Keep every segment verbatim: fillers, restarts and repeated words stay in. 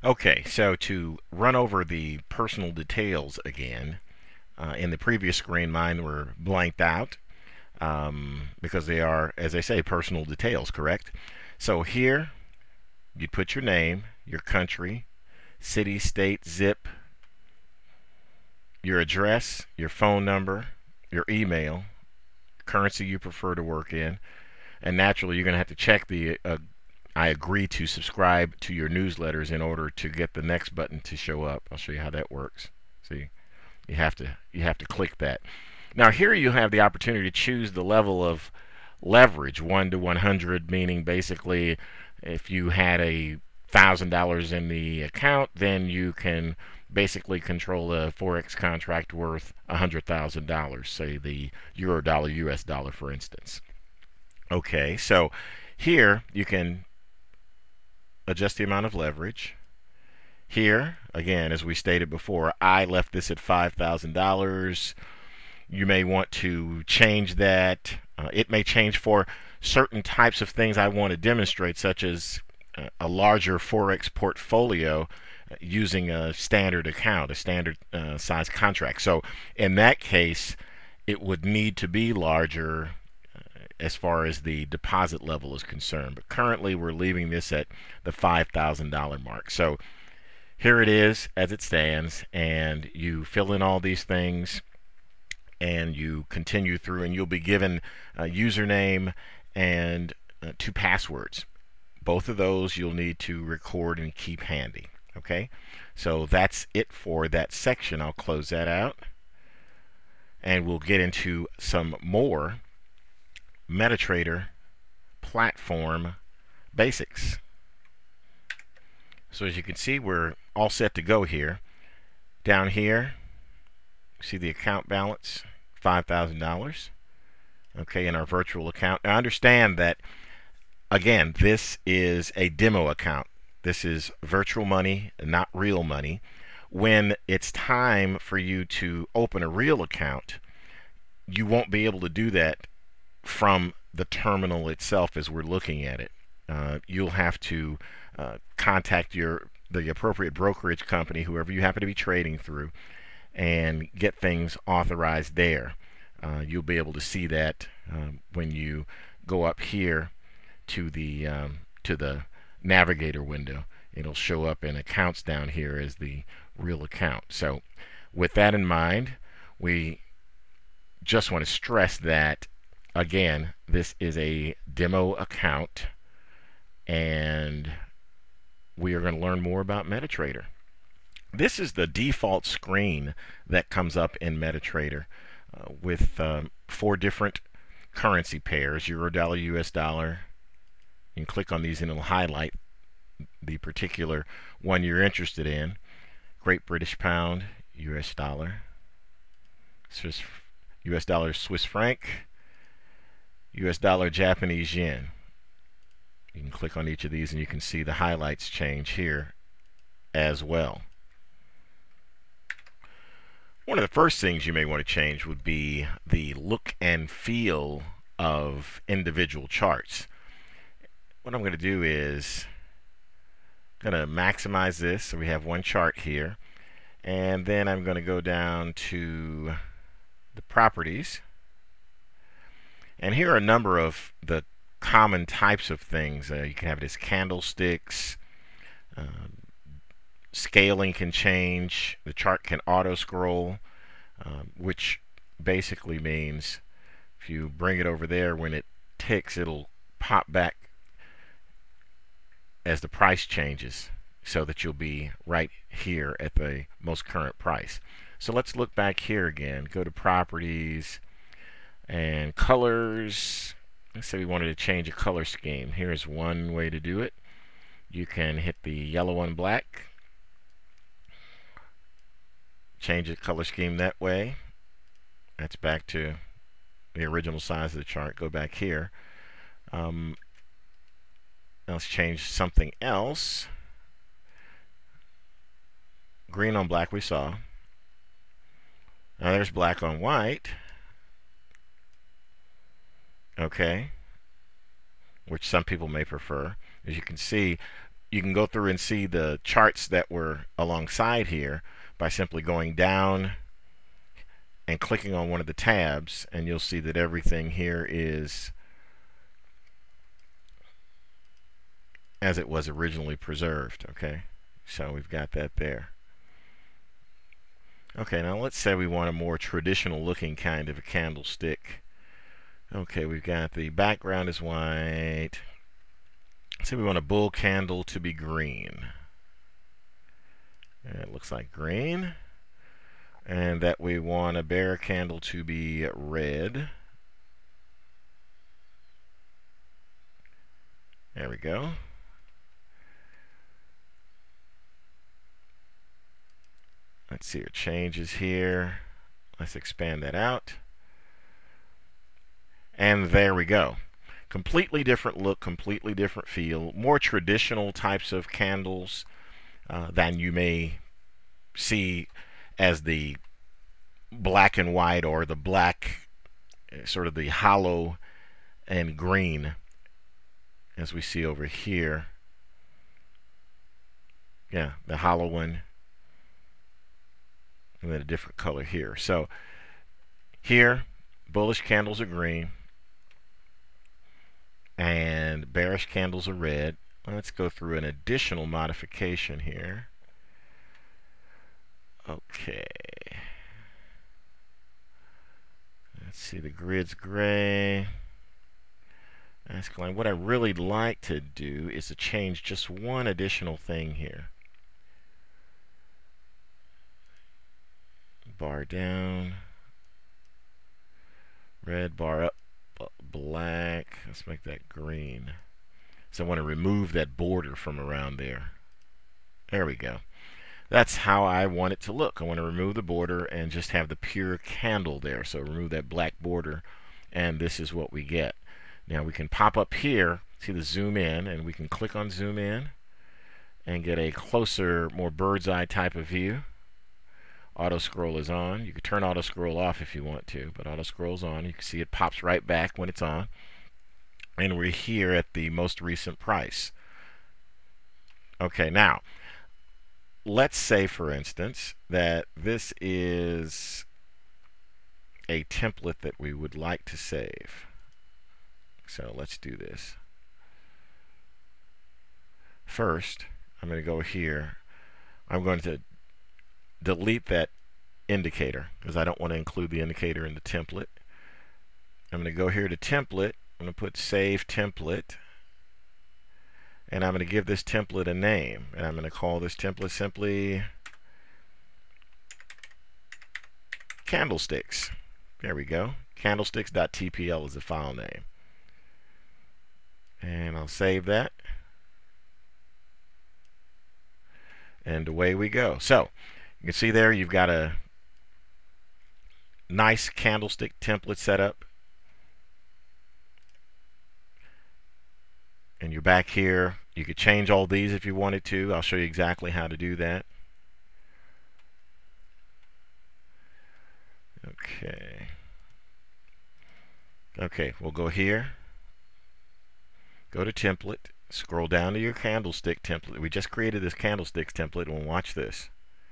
Okay, so to run over the personal details again, uh, in the previous screen, mine were blanked out um, because they are, as I say, personal details, correct? So here, you put your name, your country, city, state, zip, your address, your phone number, your email, currency you prefer to work in, and naturally, you're going to have to check the uh, I agree to subscribe to your newsletters in order to get the next button to show up. I'll show you how that works. See, you have to you have to click that. Now here you have the opportunity to choose the level of leverage, one to one hundred, meaning basically if you had a thousand dollars in the account, then you can basically control a forex contract worth a hundred thousand dollars, say the euro dollar, U S dollar, for instance. Okay, so here you can adjust the amount of leverage. Here, again, as we stated before, I left this at five thousand dollars. You may want to change that. Uh, it may change for certain types of things I want to demonstrate, such as uh, a larger forex portfolio uh, using a standard account, a standard uh, size contract. So in that case, it would need to be larger as far as the deposit level is concerned. But currently, we're leaving this at the five thousand dollars mark. So here it is as it stands, and you fill in all these things and you continue through, and you'll be given a username and uh, two passwords. Both of those you'll need to record and keep handy. Okay, so that's it for that section. I'll close that out, and we'll get into some more MetaTrader platform basics. So as you can see, we're all set to go here. Down here, see the account balance, five thousand dollars. Okay, in our virtual account. Now understand that, again, this is a demo account. This is virtual money, not real money. When it's time for you to open a real account, you won't be able to do that from the terminal itself as we're looking at it. Uh, you'll have to uh, contact your the appropriate brokerage company, whoever you happen to be trading through, and get things authorized there. Uh, you'll be able to see that um, when you go up here to the um, to the navigator window. It'll show up in accounts down here as the real account. So with that in mind, we just want to stress that, again, this is a demo account, and we are going to learn more about MetaTrader. This is the default screen that comes up in MetaTrader uh, with um, four different currency pairs, euro dollar, U S dollar. You can click on these and it'll highlight the particular one you're interested in. Great British Pound, U S dollar, Swiss, U S dollar, Swiss franc, U S dollar, Japanese yen. You can click on each of these and you can see the highlights change here as well. One of the first things you may want to change would be the look and feel of individual charts. What I'm going to do is going to maximize this so we have one chart here, and then I'm going to go down to the properties, and here are a number of the common types of things. Uh, you can have it as candlesticks. Uh, scaling can change. The chart can auto scroll, um, which basically means if you bring it over there, when it ticks, it'll pop back as the price changes, so that you'll be right here at the most current price. So let's look back here again. Go to properties and colors. Let's say we wanted to change a color scheme. Here's one way to do it. You can hit the yellow and black, change the color scheme that way. That's back to the original size of the chart. Go back here. Um, let's change something else. Green on black we saw. Now there's black on white. Okay, which some people may prefer. As you can see, you can go through and see the charts that were alongside here by simply going down and clicking on one of the tabs, and you'll see that everything here is as it was originally preserved. Okay, so we've got that there. Okay, now let's say we want a more traditional looking kind of a candlestick. Okay, we've got the background is white. Let's say we want a bull candle to be green. And it looks like green. And that we want a bear candle to be red. There we go. Let's see, it changes here. Let's expand that out. And there we go. Completely different look, completely different feel. More traditional types of candles uh, than you may see as the black and white, or the black, sort of the hollow and green, as we see over here. Yeah, the hollow one, and then a different color here. So here, bullish candles are green, and bearish candles are red. Let's go through an additional modification here. Okay. Let's see, the grid's gray. What I really like to do is to change just one additional thing here. Bar down, red, bar up, black. Let's make that green. So I want to remove that border from around there. There we go. That's how I want it to look. I want to remove the border and just have the pure candle there. So remove that black border, and this is what we get. Now we can pop up here, see the zoom in, and we can click on zoom in and get a closer, more bird's eye type of view. Auto scroll is on. You can turn auto scroll off if you want to, but auto scroll's on. You can see it pops right back when it's on. And we're here at the most recent price. Okay, now let's say, for instance, that this is a template that we would like to save. So let's do this. First, I'm going to go here. I'm going to delete that indicator because I don't want to include the indicator in the template. I'm going to go here to template. I'm going to put save template. And I'm going to give this template a name. And I'm going to call this template simply candlesticks. There we go. Candlesticks.tpl is the file name. And I'll save that. And away we go. So you can see there you've got a nice candlestick template set up. And you're back here. You could change all these if you wanted to. I'll show you exactly how to do that. Okay. Okay, we'll go here. Go to template. Scroll down to your candlestick template. We just created this candlesticks template, and we'll watch this.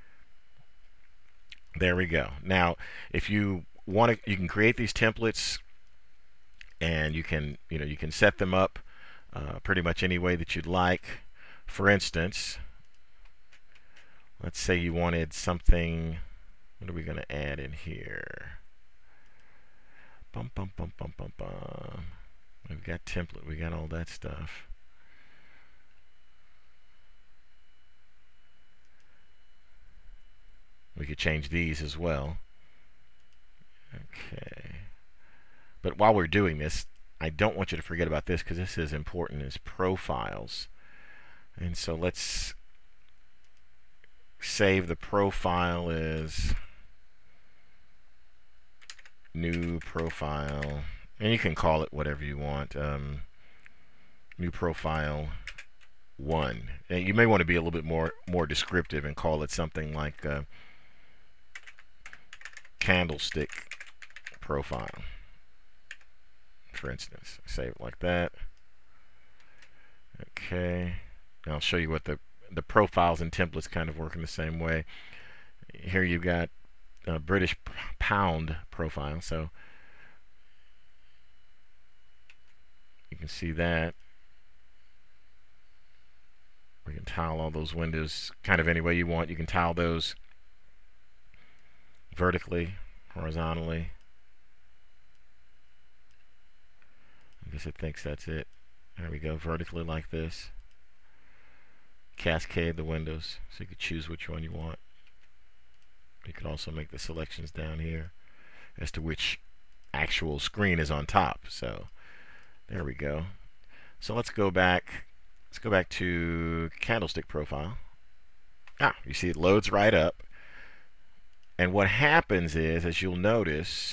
There we go. Now, if you want to, you can create these templates, and you can, you know, you can set them up uh, pretty much any way that you'd like. For instance, let's say you wanted something. What are we going to add in here? Bum bum bum bum bum bum. We've got template. We got all that stuff. We could change these as well. Okay. But while we're doing this, I don't want you to forget about this because this is important, is profiles. And so let's save the profile as new profile. And you can call it whatever you want. Um, new profile one. And you may want to be a little bit more more descriptive and call it something like uh, candlestick profile, for instance. Save it like that. Okay. And I'll show you what the the profiles and templates kind of work in the same way. Here you've got a British pound profile, so you can see that. We can tile all those windows kind of any way you want. You can tile those vertically, horizontally. I guess it thinks that's it. There we go, vertically like this. Cascade the windows, so you can choose which one you want. You can also make the selections down here as to which actual screen is on top. So there we go. So let's go back. Let's go back to candlestick profile. Ah, you see it loads right up. And what happens is, as you'll notice,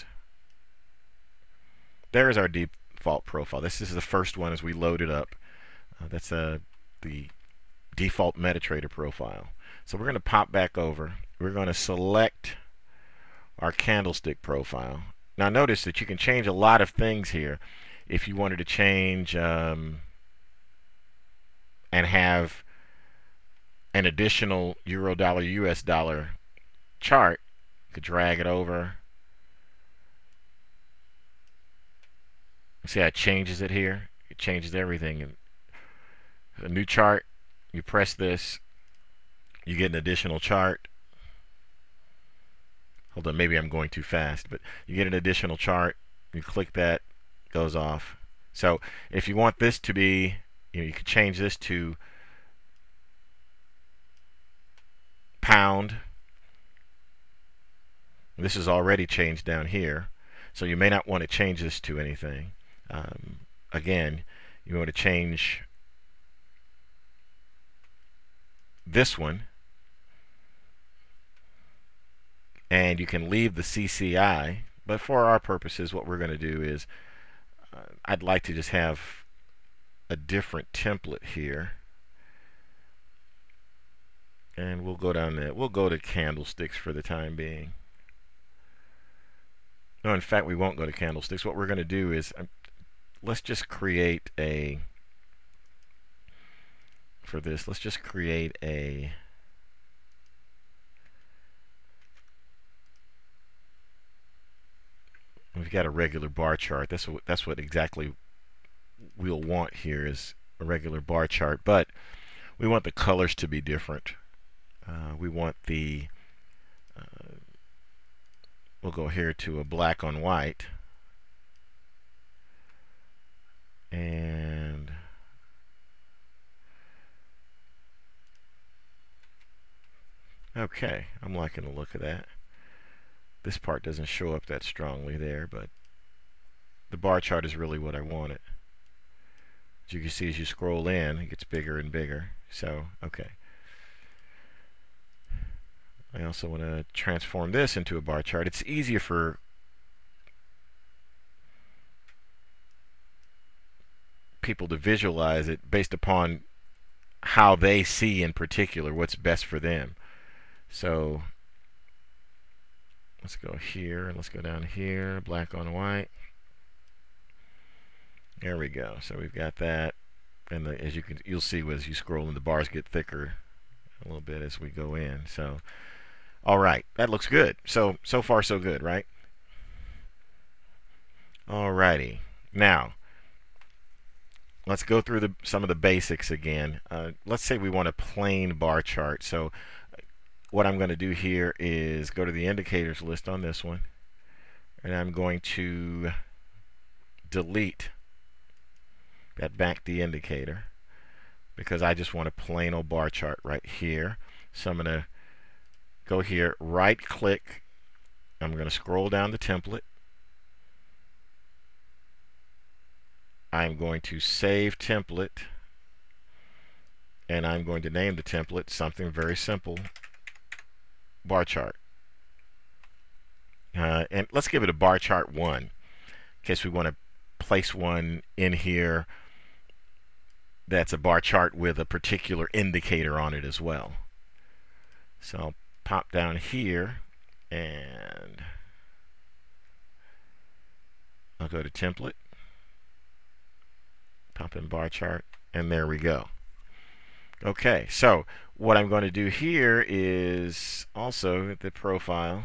there's our default profile. This is the first one as we load it up. Uh, that's uh, the default MetaTrader profile. So we're going to pop back over. We're going to select our candlestick profile. Now notice that you can change a lot of things here. If you wanted to change um, and have an additional euro dollar U S dollar chart, you could drag it over. See how it changes it here? It changes everything. And a new chart, you press this, you get an additional chart. Hold on, maybe I'm going too fast, but you get an additional chart. You click that, it goes off. So if you want this to be, you know, you could change this to pound. This is already changed down here, so you may not want to change this to anything. Um, again, you want to change this one, and you can leave the C C I, but for our purposes what we're going to do is uh, I'd like to just have a different template here, and we'll go down there. We'll go to candlesticks for the time being. No, in fact we won't go to candlesticks. What we're going to do is uh, let's just create a for this let's just create a we've got a regular bar chart. That's what that's what exactly we'll want here is a regular bar chart, but we want the colors to be different. Uh, we want the uh, we'll go here to a black on white, and okay, I'm liking the look of that. This part doesn't show up that strongly there, but the bar chart is really what I wanted. As you can see, as you scroll in, it gets bigger and bigger. So, okay. I also want to transform this into a bar chart. It's easier for people to visualize it based upon how they see in particular what's best for them. So let's go here and let's go down here, black on white. There we go. So we've got that, and the, as you can, you'll see as you scroll in, the bars get thicker a little bit as we go in. So, all right, that looks good. So so far so good, right? All righty. Now let's go through the, some of the basics again. Uh, let's say we want a plain bar chart. So what I'm going to do here is go to the indicators list on this one, and I'm going to delete that back the indicator because I just want a plain old bar chart right here. So I'm going to go here, right click, I'm going to scroll down the template. I'm going to save template, and I'm going to name the template something very simple, bar chart. Uh, and let's give it a bar chart one in case we want to place one in here that's a bar chart with a particular indicator on it as well. So I'll pop down here and I'll go to template, pop in bar chart, and there we go. Okay, so what I'm going to do here is also the profile.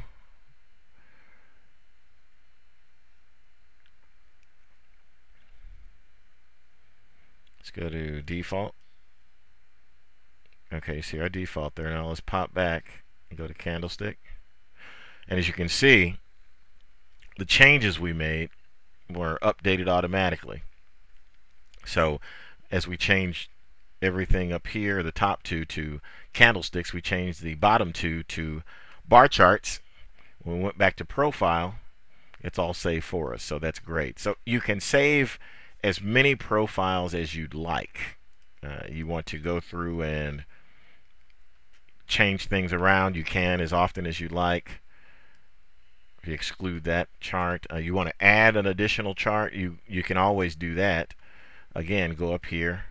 Let's go to default. Okay, see our default there. Now let's pop back and go to candlestick. And as you can see, the changes we made were updated automatically. So as we changed everything up here, the top two to candlesticks, we changed the bottom two to bar charts. When we went back to profile, it's all saved for us. So that's great. So you can save as many profiles as you'd like. Uh, you want to go through and change things around, you can as often as you like. If you exclude that chart, uh, you want to add an additional chart, you you can always do that. Again, go up here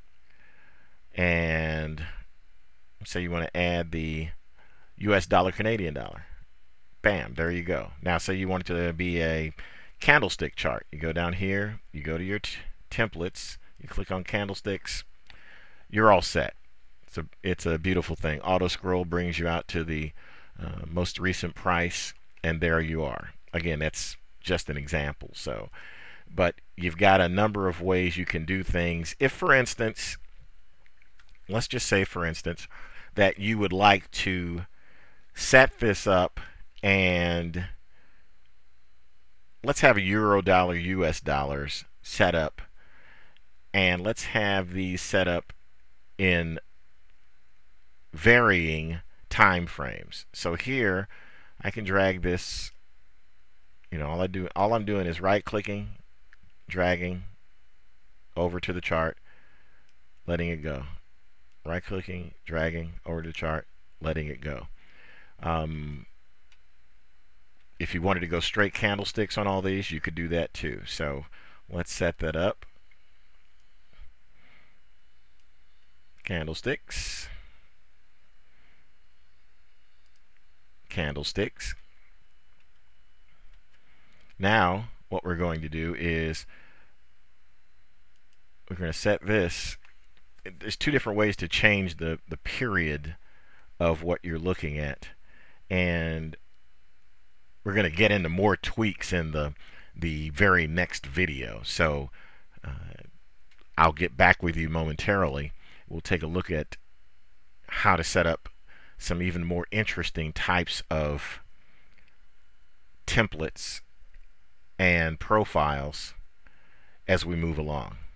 and say you want to add the U S dollar Canadian dollar. Bam, there you go. Now say you want it to be a candlestick chart. You go down here, you go to your t templates, you click on candlesticks, you're all set. It's a, it's a beautiful thing. Auto scroll brings you out to the uh, most recent price, and there you are. Again, that's just an example. So, but you've got a number of ways you can do things. If, for instance, let's just say, for instance, that you would like to set this up and let's have a euro dollar U S dollars set up, and let's have these set up in varying time frames. So here I can drag this, you know, all I do all I'm doing is right clicking, dragging over to the chart, letting it go. Right clicking, dragging over to the chart, letting it go. Um, if you wanted to go straight candlesticks on all these, you could do that too. So let's set that up. Candlesticks. Candlesticks. Now what we're going to do is we're going to set this. There's two different ways to change the, the period of what you're looking at, and we're going to get into more tweaks in the the very next video. So uh, I'll get back with you momentarily. We'll take a look at how to set up some even more interesting types of templates and profiles as we move along.